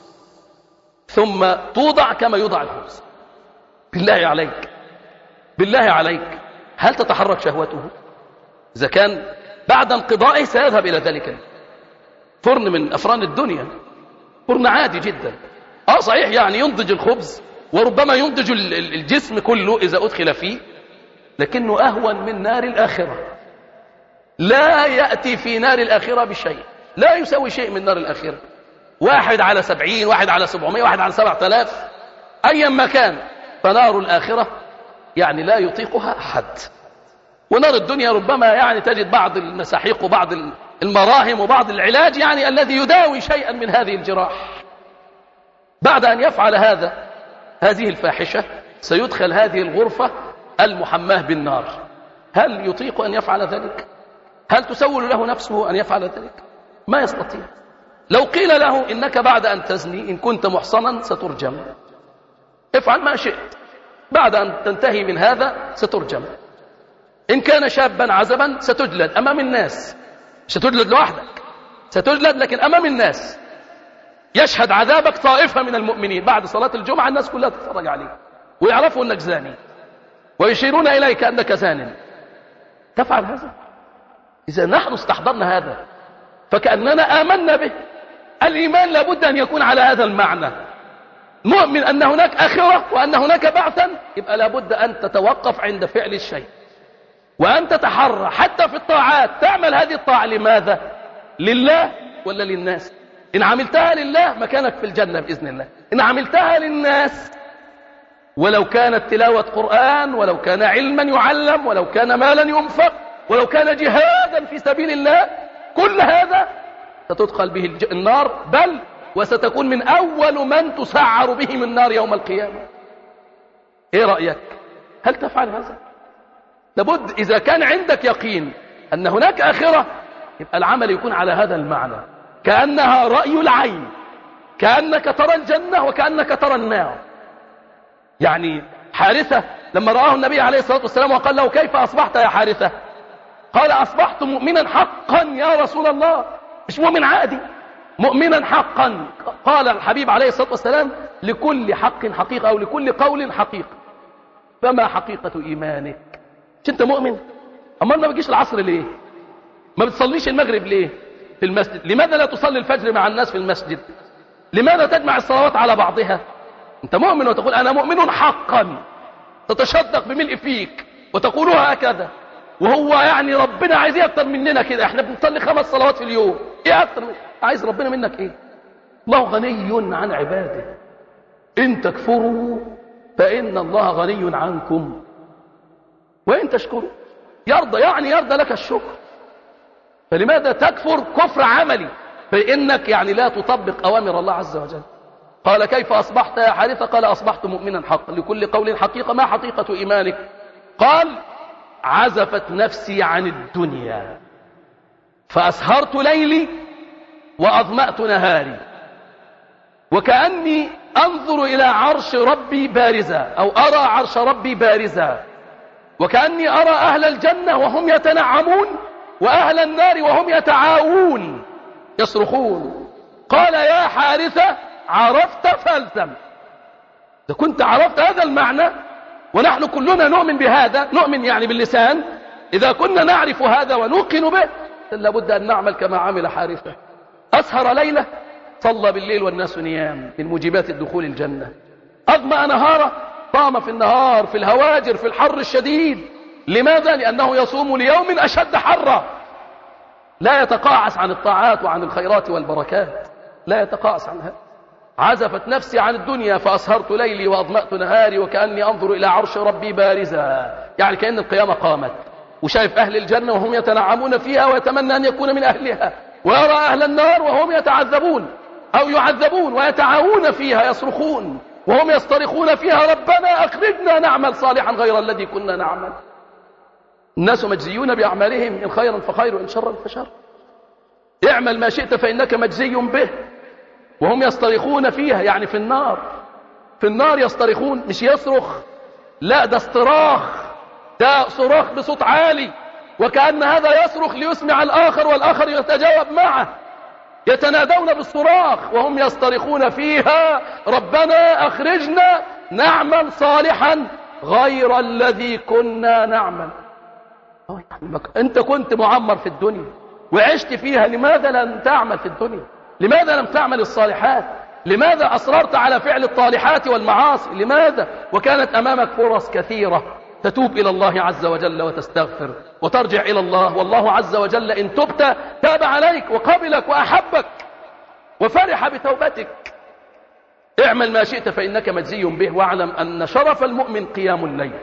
ثم توضع كما يوضع الخبز. بالله عليك، بالله عليك، هل تتحرك شهوته؟ إذا كان بعد انقضائه سيذهب إلى ذلك فرن من أفران الدنيا، فرن عادي جدا. آه صحيح، يعني ينضج الخبز وربما ينضج الجسم كله إذا أدخل فيه، لكنه أهون من نار الآخرة. لا يأتي في نار الآخرة بشيء، لا يسوي شيء من نار الآخرة. واحد على سبعين، واحد على سبعمائة، واحد على سبعة آلاف، أيا ما كان، فنار الآخرة يعني لا يطيقها أحد. ونار الدنيا ربما يعني تجد بعض المساحيق وبعض المراهم وبعض العلاج يعني الذي يداوي شيئا من هذه الجراح. بعد أن يفعل هذا هذه الفاحشة، سيدخل هذه الغرفة المحماة بالنار. هل يطيق أن يفعل ذلك؟ هل تسول له نفسه أن يفعل ذلك؟ ما يستطيع. لو قيل له إنك بعد أن تزني إن كنت محصنا سترجم، افعل ما شئت، بعد أن تنتهي من هذا سترجم. إن كان شابا عزبا ستجلد أمام الناس، مش ستجلد لوحدك، ستجلد لكن أمام الناس. يشهد عذابك طائفة من المؤمنين، بعد صلاة الجمعة الناس كلها تتفرج عليك ويعرفوا أنك زاني ويشيرون إليك أنك زان. تفعل هذا؟ إذا نحن استحضرنا هذا فكأننا آمنا به. الإيمان لابد أن يكون على هذا المعنى، مؤمن أن هناك آخرة وأن هناك بعثا، يبقى لابد أن تتوقف عند فعل الشيء وأن تتحرى حتى في الطاعات. تعمل هذه الطاعة لماذا؟ لله ولا للناس؟ إن عملتها لله مكانك في الجنة بإذن الله. إن عملتها للناس، ولو كانت تلاوة قرآن، ولو كان علما يعلم، ولو كان مالا ينفق، ولو كان جهادا في سبيل الله، كل هذا ستدخل به النار، بل وستكون من أول من تسعر بهم النار يوم القيامة. إيه رأيك؟ هل تفعل هذا؟ لابد إذا كان عندك يقين أن هناك آخرة، يبقى العمل يكون على هذا المعنى، كأنها رأي العين، كأنك ترى الجنة وكأنك ترى النار. يعني حارثة لما رآه النبي عليه الصلاة والسلام وقال له كيف أصبحت يا حارثة؟ قال أصبحت مؤمنا حقا يا رسول الله، مش مؤمن عادي، مؤمنا حقا. قال الحبيب عليه الصلاة والسلام لكل حق حقيقة، أو لكل قول حقيقة. فما حقيقة إيمانك؟ مش أنت مؤمن؟ أما ما بتجيش العصر ليه؟ ما بتصليش المغرب ليه في المسجد؟ لماذا لا تصلي الفجر مع الناس في المسجد؟ لماذا تجمع الصلوات على بعضها؟ أنت مؤمن وتقول أنا مؤمن حقا، تتشدق بملء فيك وتقولها هكذا، وهو يعني ربنا عايز ايه اكتر مننا كده؟ احنا بنصلي خمس صلوات في اليوم، ايه اكتر من عايز ربنا منك ايه؟ الله غني عن عباده، ان تكفروا فان الله غني عنكم وان تشكروا يرضى، يعني يرضى لك الشكر. فلماذا تكفر كفر عملي؟ فانك يعني لا تطبق اوامر الله عز وجل. قال كيف اصبحت يا حارثة؟ قال اصبحت مؤمنا حقا. لكل قول حقيقة، ما حقيقة ايمانك؟ قال عزفت نفسي عن الدنيا فأسهرت ليلي وأظمأت نهاري، وكأني أنظر إلى عرش ربي بارزا، أو أرى عرش ربي بارزا، وكأني أرى أهل الجنة وهم يتنعمون وأهل النار وهم يتعاوون يصرخون. قال يا حارثة عرفت فالزم. إذا كنت عرفت هذا المعنى، ونحن كلنا نؤمن بهذا، نؤمن يعني باللسان، إذا كنا نعرف هذا ونوقن به لابد أن نعمل كما عمل حارثة. أسهر ليلة، صلى بالليل والناس نيام، من موجبات الدخول الجنة. أظمأ نهارا، صام في النهار في الهواجر في الحر الشديد. لماذا؟ لأنه يصوم ليوم أشد حرا، لا يتقاعس عن الطاعات وعن الخيرات والبركات، لا يتقاعس عنها. عزفت نفسي عن الدنيا فأسهرت ليلي وأظمأت نهاري، وكأني أنظر إلى عرش ربي بارزا، يعني كأن القيامة قامت، وشايف أهل الجنة وهم يتنعمون فيها ويتمنى أن يكون من أهلها، ويرى أهل النار وهم يتعذبون أو يعذبون ويتعاون فيها يصرخون وهم يصطرخون فيها ربنا أخرجنا نعمل صالحا غير الذي كنا نعمل. الناس مجزيون بأعمالهم، إن خيرا فخير وإن شرا فشر. اعمل ما شئت فإنك مجزي به، وهم يصطرخون فيها، يعني في النار، في النار يصطرخون، مش يصرخ، لا ده اصطراخ، ده صراخ بصوت عالي، وكأن هذا يصرخ ليسمع الآخر والآخر يتجاوب معه، يتنادون بالصراخ وهم يصطرخون فيها ربنا أخرجنا نعمل صالحا غير الذي كنا نعمل. أنت كنت معمر في الدنيا وعشت فيها، لماذا لم تعمل في الدنيا؟ لماذا لم تعمل الصالحات؟ لماذا أصررت على فعل الطالحات والمعاصي؟ لماذا؟ وكانت أمامك فرص كثيرة تتوب إلى الله عز وجل وتستغفر وترجع إلى الله، والله عز وجل إن تبت تاب عليك وقبلك وأحبك وفرح بتوبتك. اعمل ما شئت فإنك مجزي به، واعلم أن شرف المؤمن قيام الليل،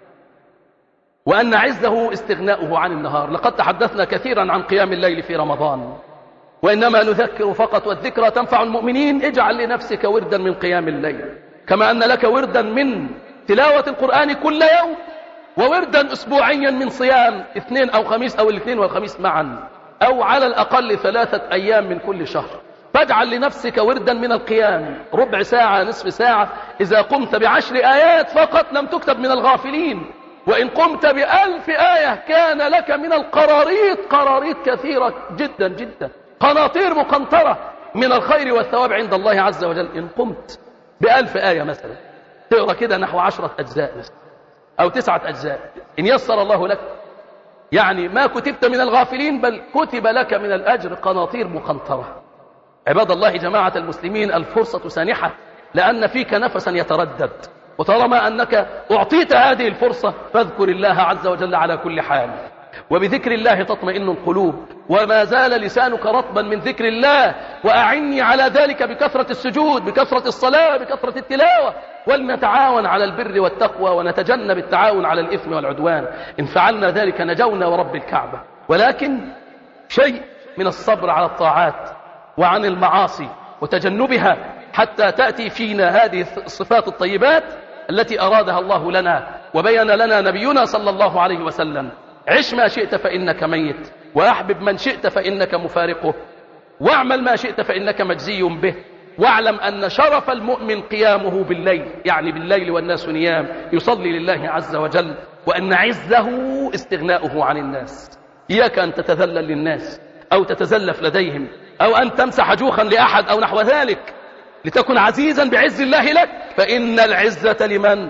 وأن عزه استغناؤه عن النهار. لقد تحدثنا كثيرا عن قيام الليل في رمضان، وإنما نذكر فقط، والذكرى تنفع المؤمنين. اجعل لنفسك وردا من قيام الليل، كما أن لك وردا من تلاوة القرآن كل يوم، ووردا أسبوعيا من صيام اثنين أو خميس أو الاثنين والخميس معا، أو على الأقل ثلاثة أيام من كل شهر. فاجعل لنفسك وردا من القيام، ربع ساعة، نصف ساعة. إذا قمت بعشر آيات فقط لم تكتب من الغافلين، وإن قمت بألف آية كان لك من القراريط قراريط كثيرة جدا جدا، قناطير مقنطرة من الخير والثواب عند الله عز وجل. إن قمت بألف آية مثلا، تقرأ كده نحو عشرة أجزاء مثلا أو تسعة أجزاء، إن يسر الله لك، يعني ما كتبت من الغافلين، بل كتب لك من الأجر قناطير مقنطرة. عباد الله جماعة المسلمين، الفرصة سانحة، لأن فيك نفسا يتردد، وطالما أنك أعطيت هذه الفرصة فاذكر الله عز وجل على كل حال، وبذكر الله تطمئن القلوب، وما زال لسانك رطبا من ذكر الله، وأعني على ذلك بكثرة السجود، بكثرة الصلاة، بكثرة التلاوة، ولنتعاون على البر والتقوى ونتجنب التعاون على الإثم والعدوان. إن فعلنا ذلك نجونا ورب الكعبة. ولكن شيء من الصبر على الطاعات وعن المعاصي وتجنبها، حتى تأتي فينا هذه الصفات الطيبات التي أرادها الله لنا وبين لنا نبينا صلى الله عليه وسلم. عش ما شئت فإنك ميت، وأحبب من شئت فإنك مفارقه، واعمل ما شئت فإنك مجزي به، واعلم أن شرف المؤمن قيامه بالليل، يعني بالليل والناس نيام يصلي لله عز وجل، وأن عزه استغناؤه عن الناس. إياك أن تتذلل للناس أو تتزلف لديهم أو أن تمسح جوخا لأحد أو نحو ذلك، لتكن عزيزا بعز الله لك، فإن العزة لمن؟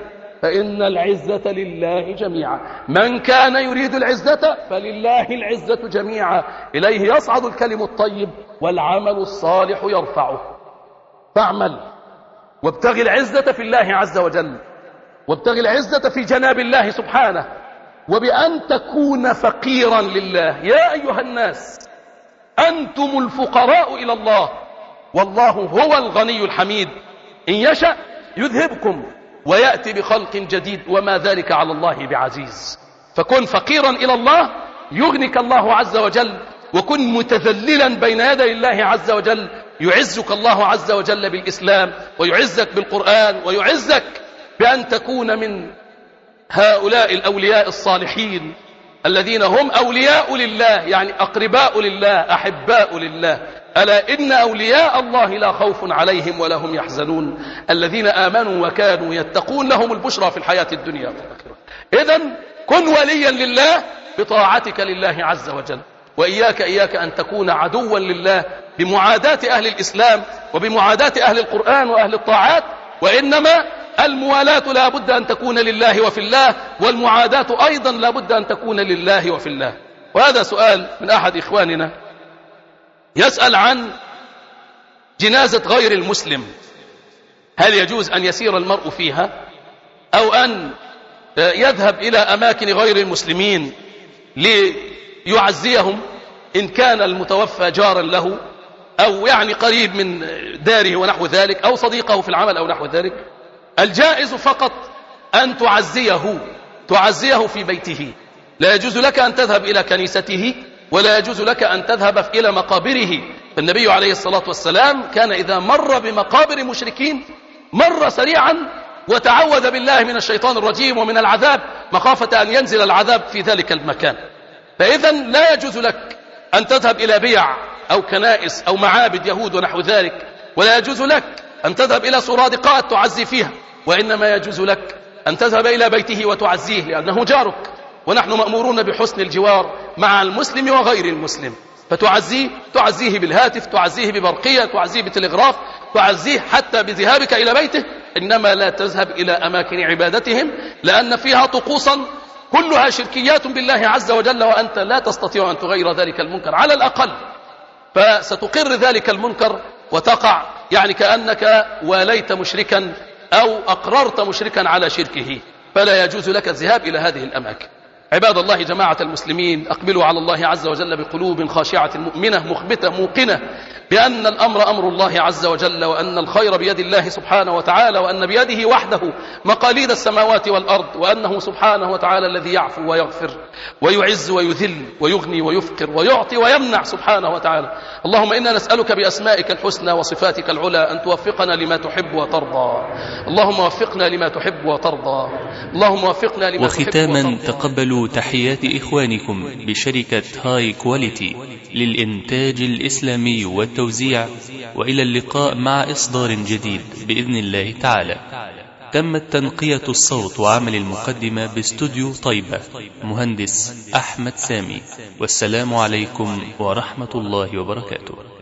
فإن العزة لله جميعا. من كان يريد العزة فلله العزة جميعا، إليه يصعد الكلم الطيب والعمل الصالح يرفعه. فاعمل وابتغ العزة في الله عز وجل، وابتغ العزة في جناب الله سبحانه، وبأن تكون فقيرا لله. يا أيها الناس أنتم الفقراء إلى الله، والله هو الغني الحميد، إن يشأ يذهبكم ويأتي بخلق جديد وما ذلك على الله بعزيز. فكن فقيرا إلى الله يغنك الله عز وجل، وكن متذللا بين يدي الله عز وجل يعزك الله عز وجل بالإسلام، ويعزك بالقرآن، ويعزك بأن تكون من هؤلاء الأولياء الصالحين الذين هم أولياء لله، يعني أقرباء لله، أحباء لله. ألا إن أولياء الله لا خوف عليهم ولا هم يحزنون، الذين آمنوا وكانوا يتقون لهم البشرى في الحياة الدنيا والآخرة. إذن كن وليا لله بطاعتك لله عز وجل، وإياك إياك أن تكون عدوا لله بمعاداة أهل الإسلام وبمعاداة أهل القرآن وأهل الطاعات، وإنما الموالاة لا بد أن تكون لله وفي الله، والمعاداة أيضا لا بد أن تكون لله وفي الله. وهذا سؤال من أحد إخواننا يسأل عن جنازة غير المسلم، هل يجوز أن يسير المرء فيها أو أن يذهب إلى أماكن غير المسلمين ليعزيهم إن كان المتوفى جارا له أو يعني قريب من داره ونحو ذلك، أو صديقه في العمل أو نحو ذلك. الجائز فقط أن تعزيه تعزيه في بيته، لا يجوز لك أن تذهب إلى كنيسته، ولا يجوز لك أن تذهب إلى مقابره. فالنبي عليه الصلاة والسلام كان إذا مر بمقابر مشركين مر سريعا وتعوذ بالله من الشيطان الرجيم ومن العذاب، مخافة أن ينزل العذاب في ذلك المكان. فإذا لا يجوز لك أن تذهب إلى بيع أو كنائس أو معابد يهود ونحو ذلك، ولا يجوز لك أن تذهب إلى سرادقات تعزي فيها، وإنما يجوز لك أن تذهب إلى بيته وتعزيه لأنه جارك، ونحن مأمورون بحسن الجوار مع المسلم وغير المسلم. فتعزيه تعزيه بالهاتف، تعزيه ببرقية، تعزيه بتلغراف، تعزيه حتى بذهابك إلى بيته، إنما لا تذهب إلى أماكن عبادتهم لأن فيها طقوسا كلها شركيات بالله عز وجل، وأنت لا تستطيع أن تغير ذلك المنكر على الأقل، فستقر ذلك المنكر وتقع يعني كأنك واليت مشركا أو أقررت مشركا على شركه، فلا يجوز لك الذهاب إلى هذه الأماكن. عباد الله جماعة المسلمين، أقبلوا على الله عز وجل بقلوب خاشعة مؤمنة مخبتة موقنة بأن الأمر أمر الله عز وجل، وأن الخير بيد الله سبحانه وتعالى، وأن بيده وحده مقاليد السماوات والأرض، وأنه سبحانه وتعالى الذي يعفو ويغفر ويعز ويذل ويغني ويفقر ويعطي ويمنع سبحانه وتعالى. اللهم إنا نسألك بأسمائك الحسنى وصفاتك العلى أن توفقنا لما تحب وترضى. اللهم وفقنا لما تحب وترضى. اللهم وفقنا لما تحب وترضى. وختاما تقبلوا تحيات إخوانكم بشركة هاي كواليتي للإنتاج الإسلامي والتوزيع، وإلى اللقاء مع إصدار جديد بإذن الله تعالى. تمت تنقية الصوت وعمل المقدمة باستوديو طيبة، مهندس أحمد سامي، والسلام عليكم ورحمة الله وبركاته.